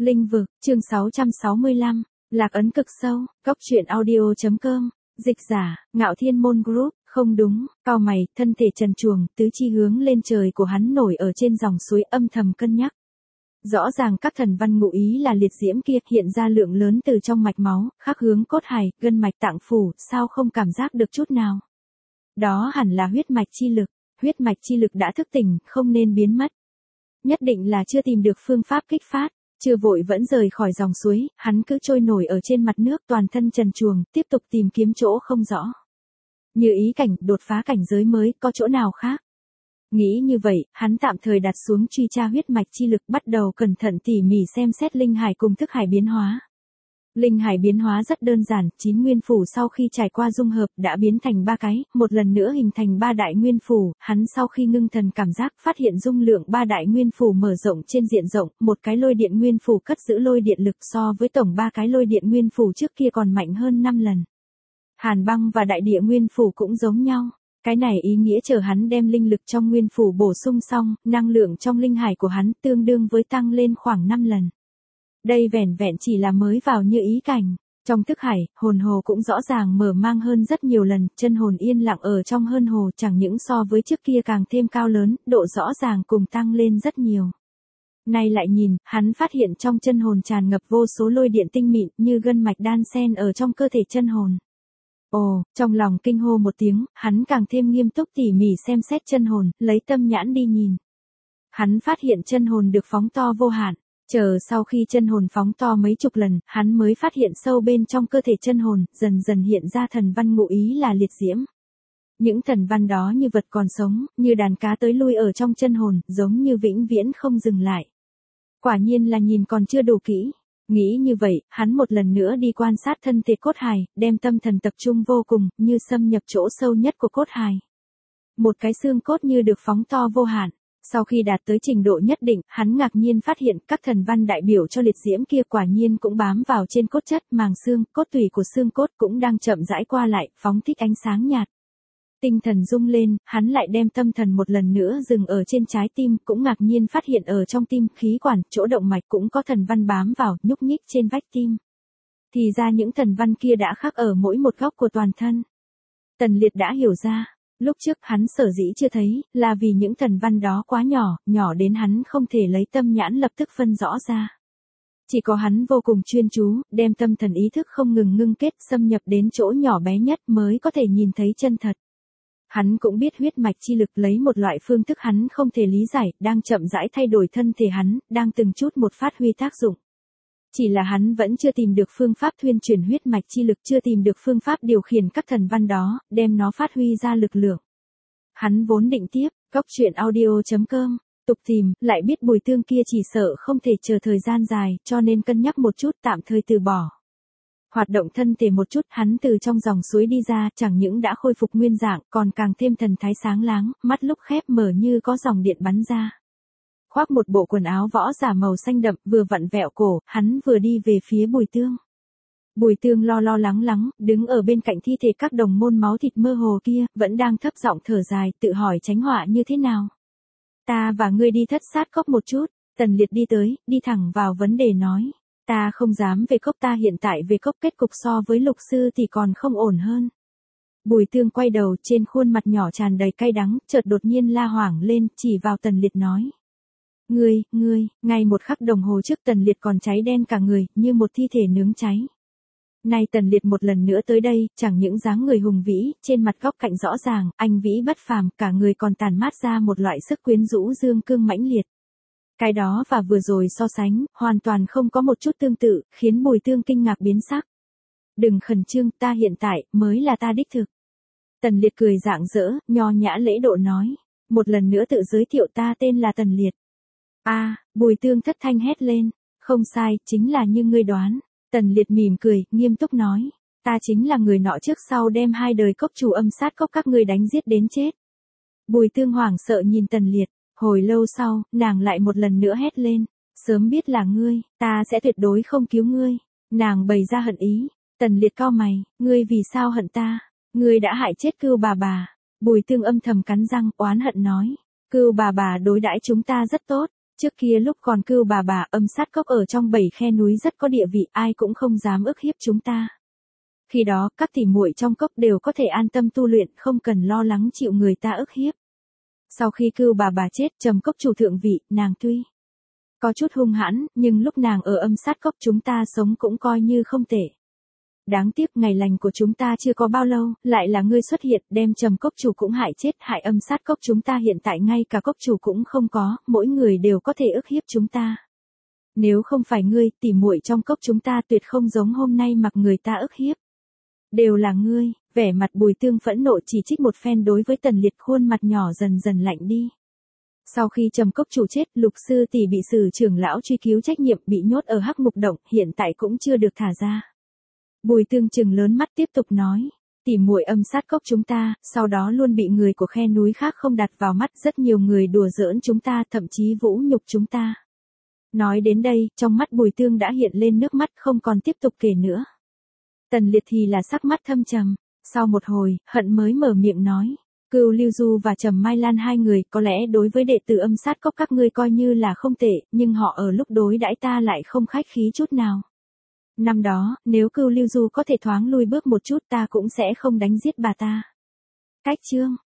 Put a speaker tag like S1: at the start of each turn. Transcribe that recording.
S1: Linh vực, chương 665, lạc ấn cực sâu, góc truyện audio.com, dịch giả, Ngạo Thiên Môn Group, không đúng, cau mày, thân thể trần truồng, tứ chi hướng lên trời của hắn nổi ở trên dòng suối âm thầm cân nhắc. Rõ ràng các thần văn ngụ ý là liệt diễm kia hiện ra lượng lớn từ trong mạch máu, khắc hướng cốt hải, gân mạch tạng phủ, sao không cảm giác được chút nào. Đó hẳn là huyết mạch chi lực đã thức tỉnh, không nên biến mất. Nhất định là chưa tìm được phương pháp kích phát, chưa vội vẫn rời khỏi dòng suối, hắn cứ trôi nổi ở trên mặt nước toàn thân trần truồng, tiếp tục tìm kiếm chỗ không rõ. Như ý cảnh, đột phá cảnh giới mới, có chỗ nào khác? Nghĩ như vậy, hắn tạm thời đặt xuống truy tra huyết mạch chi lực, bắt đầu cẩn thận tỉ mỉ xem xét linh hải cùng thức hải biến hóa. Linh hải biến hóa rất đơn giản, 9 nguyên phủ sau khi trải qua dung hợp đã biến thành 3 cái, một lần nữa hình thành 3 đại nguyên phủ, hắn sau khi ngưng thần cảm giác phát hiện dung lượng 3 đại nguyên phủ mở rộng trên diện rộng, một cái lôi điện nguyên phủ cất giữ lôi điện lực so với tổng 3 cái lôi điện nguyên phủ trước kia còn mạnh hơn 5 lần. Hàn băng và đại địa nguyên phủ cũng giống nhau. Cái này ý nghĩa chờ hắn đem linh lực trong nguyên phủ bổ sung xong, năng lượng trong linh hải của hắn tương đương với tăng lên khoảng 5 lần. Đây vẻn vẹn chỉ là mới vào như ý cảnh. Trong thức hải, hồn hồ cũng rõ ràng mở mang hơn rất nhiều lần, chân hồn yên lặng ở trong hơn hồ chẳng những so với trước kia càng thêm cao lớn, độ rõ ràng cùng tăng lên rất nhiều. Nay lại nhìn, hắn phát hiện trong chân hồn tràn ngập vô số lôi điện tinh mịn như gân mạch đan xen ở trong cơ thể chân hồn. Ồ, trong lòng kinh hô một tiếng, hắn càng thêm nghiêm túc tỉ mỉ xem xét chân hồn, lấy tâm nhãn đi nhìn. Hắn phát hiện chân hồn được phóng to vô hạn. Chờ sau khi chân hồn phóng to mấy chục lần, hắn mới phát hiện sâu bên trong cơ thể chân hồn, dần dần hiện ra thần văn ngụ ý là liệt diễm. Những thần văn đó như vật còn sống, như đàn cá tới lui ở trong chân hồn, giống như vĩnh viễn không dừng lại. Quả nhiên là nhìn còn chưa đủ kỹ. Nghĩ như vậy, hắn một lần nữa đi quan sát thân thể cốt hài, đem tâm thần tập trung vô cùng, như xâm nhập chỗ sâu nhất của cốt hài. Một cái xương cốt như được phóng to vô hạn. Sau khi đạt tới trình độ nhất định, hắn ngạc nhiên phát hiện các thần văn đại biểu cho liệt diễm kia quả nhiên cũng bám vào trên cốt chất, màng xương, cốt tủy của xương cốt cũng đang chậm rãi qua lại, phóng thích ánh sáng nhạt. Tinh thần rung lên, hắn lại đem tâm thần một lần nữa dừng ở trên trái tim, cũng ngạc nhiên phát hiện ở trong tim, khí quản, chỗ động mạch cũng có thần văn bám vào, nhúc nhích trên vách tim. Thì ra những thần văn kia đã khắc ở mỗi một góc của toàn thân. Tần Liệt đã hiểu ra. Lúc trước hắn sở dĩ chưa thấy, là vì những thần văn đó quá nhỏ, nhỏ đến hắn không thể lấy tâm nhãn lập tức phân rõ ra. Chỉ có hắn vô cùng chuyên chú, đem tâm thần ý thức không ngừng ngưng kết xâm nhập đến chỗ nhỏ bé nhất mới có thể nhìn thấy chân thật. Hắn cũng biết huyết mạch chi lực lấy một loại phương thức hắn không thể lý giải, đang chậm rãi thay đổi thân thể hắn, đang từng chút một phát huy tác dụng. Chỉ là hắn vẫn chưa tìm được phương pháp thuyên chuyển huyết mạch chi lực, chưa tìm được phương pháp điều khiển các thần văn đó, đem nó phát huy ra lực lượng. Hắn vốn định tiếp, góc truyện audio.com, tục tìm, lại biết Bùi Tương kia chỉ sợ không thể chờ thời gian dài, cho nên cân nhắc một chút tạm thời từ bỏ. Hoạt động thân thể một chút, hắn từ trong dòng suối đi ra, chẳng những đã khôi phục nguyên dạng, còn càng thêm thần thái sáng láng, mắt lúc khép mở như có dòng điện bắn ra. Khoác một bộ quần áo võ giả màu xanh đậm, vừa vặn vẹo cổ, hắn vừa đi về phía Bùi Tương. Bùi Tương lo lo lắng, đứng ở bên cạnh thi thể các đồng môn máu thịt mơ hồ kia, vẫn đang thấp giọng thở dài, tự hỏi tránh họa như thế nào. Ta và ngươi đi thất sát cốc một chút. Tần Liệt đi tới, đi thẳng vào vấn đề nói. Ta không dám về cốc, ta hiện tại về cốc kết cục so với Lục sư thì còn không ổn hơn. Bùi Tương quay đầu, trên khuôn mặt nhỏ tràn đầy cay đắng, chợt đột nhiên la hoảng lên, chỉ vào Tần Liệt nói. Ngươi, ngay một khắc đồng hồ trước Tần Liệt còn cháy đen cả người, như một thi thể nướng cháy. Nay Tần Liệt một lần nữa tới đây, chẳng những dáng người hùng vĩ, trên mặt góc cạnh rõ ràng, anh vĩ bất phàm, cả người còn tàn mát ra một loại sức quyến rũ dương cương mãnh liệt. Cái đó và vừa rồi so sánh, hoàn toàn không có một chút tương tự, khiến Bùi Tương kinh ngạc biến sắc. Đừng khẩn trương, ta hiện tại, mới là ta đích thực. Tần Liệt cười rạng rỡ, nho nhã lễ độ nói. Một lần nữa tự giới thiệu, ta tên là Tần Liệt. Bùi Tương thất thanh hét lên. Không sai, chính là như ngươi đoán. Tần Liệt mỉm cười, nghiêm túc nói. Ta chính là người nọ trước sau đem 2 đời cốc chủ âm sát cốc các ngươi đánh giết đến chết. Bùi Tương hoảng sợ nhìn Tần Liệt. Hồi lâu sau, nàng lại một lần nữa hét lên. Sớm biết là ngươi, ta sẽ tuyệt đối không cứu ngươi. Nàng bày ra hận ý. Tần Liệt cau mày, ngươi vì sao hận ta? Ngươi đã hại chết Cưu bà. Bùi Tương âm thầm cắn răng, oán hận nói. Cưu bà đối đãi chúng ta rất tốt. Trước kia lúc còn cưu bà âm sát cốc ở trong 7 khe núi rất có địa vị, ai cũng không dám ức hiếp chúng ta. Khi đó, các tỷ muội trong cốc đều có thể an tâm tu luyện, không cần lo lắng chịu người ta ức hiếp. Sau khi cưu bà chết, Trầm Cốc chủ thượng vị, nàng tuy có chút hung hãn, nhưng lúc nàng ở âm sát cốc chúng ta sống cũng coi như không tệ. Đáng tiếc ngày lành của chúng ta chưa có bao lâu, lại là ngươi xuất hiện, đem Trầm Cốc chủ cũng hại chết, hại âm sát cốc chúng ta hiện tại ngay cả cốc chủ cũng không có, mỗi người đều có thể ức hiếp chúng ta. Nếu không phải ngươi, tỉ muội trong cốc chúng ta tuyệt không giống hôm nay mặc người ta ức hiếp. Đều là ngươi, vẻ mặt Bùi Tương phẫn nộ chỉ trích một phen đối với Tần Liệt, khuôn mặt nhỏ dần dần lạnh đi. Sau khi Trầm Cốc chủ chết, Lục sư tỷ bị Sử trưởng lão truy cứu trách nhiệm, bị nhốt ở Hắc Ngục động, hiện tại cũng chưa được thả ra. Bùi Tương trừng lớn mắt tiếp tục nói, tỉ muội âm sát cốc chúng ta, sau đó luôn bị người của khe núi khác không đặt vào mắt, rất nhiều người đùa giỡn chúng ta, thậm chí vũ nhục chúng ta. Nói đến đây, trong mắt Bùi Tương đã hiện lên nước mắt, không còn tiếp tục kể nữa. Tần Liệt thì là sắc mắt thâm trầm, sau một hồi, Hận mới mở miệng nói, Cưu Lưu Du và Trầm Mai Lan hai người, có lẽ đối với đệ tử âm sát cốc các ngươi coi như là không tệ, nhưng họ ở lúc đối đãi ta lại không khách khí chút nào. Năm đó, nếu Cưu Lưu Du có thể thoáng lui bước một chút ta cũng sẽ không đánh giết bà ta. Cách chương